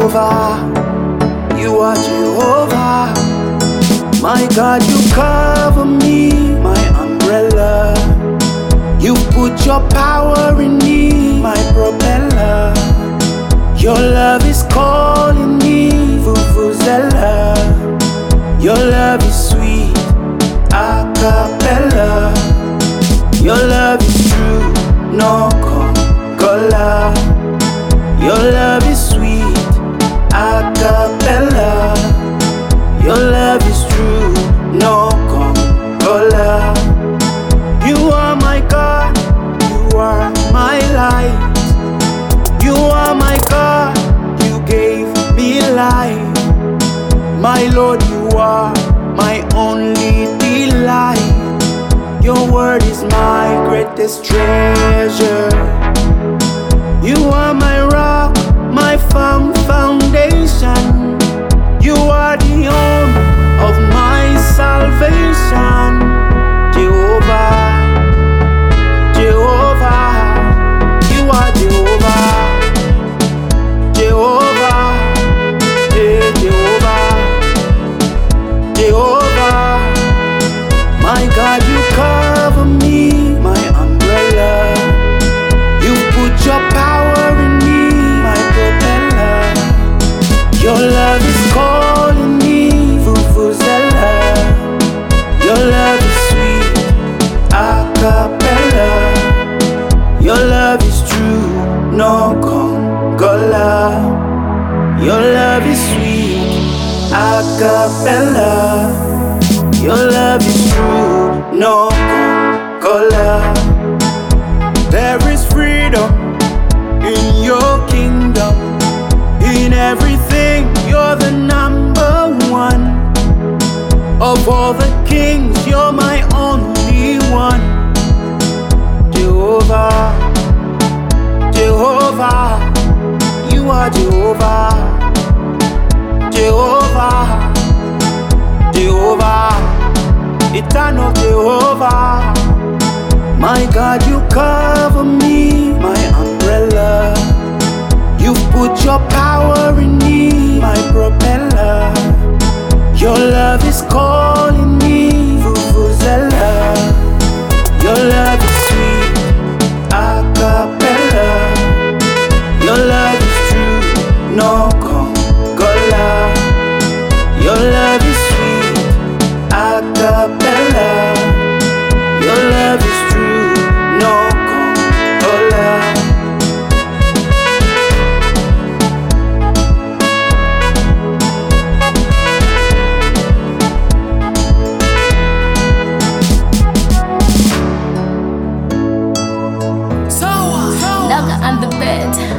Jehovah, you are Jehovah. My God, you cover me, my umbrella. You put your power in me, my propeller. Your love is calling me, Vuvuzela. Your love is sweet, a cappella. Your love is true, no concola. Your love is sweet, a cappella. Your love is true, no concola. You are my God, you are my light. You are my God, you gave me life. My Lord, you are my only delight. Your word is my greatest treasure. You are my rock, my firm foundation. You are the own of my salvation. Jehovah, Jehovah, you are Jehovah. Jehovah, yeah, Jehovah, Jehovah. My God, you cover me, my umbrella. You put your power in me, my propeller. Your love is calling me, Vuvuzela. Your love is sweet, a cappella. Your love is true, no concola. Your love is sweet, a cappella. Your love is true, no concola. There is freedom in your kingdom. In everything, you're the number one. Of all the kings, you're my only one. Jehovah, Jehovah, you are Jehovah. Jehovah, Jehovah, eternal Jehovah. My God, you cover me, my umbrella. You put your power in me, my propeller. Your love is calling me, Vuvuzela. Your love is sweet, a cappella. Your love is true, no concola. Your love is sweet, a cappella. Your love is true, no concola. Naga on the bed.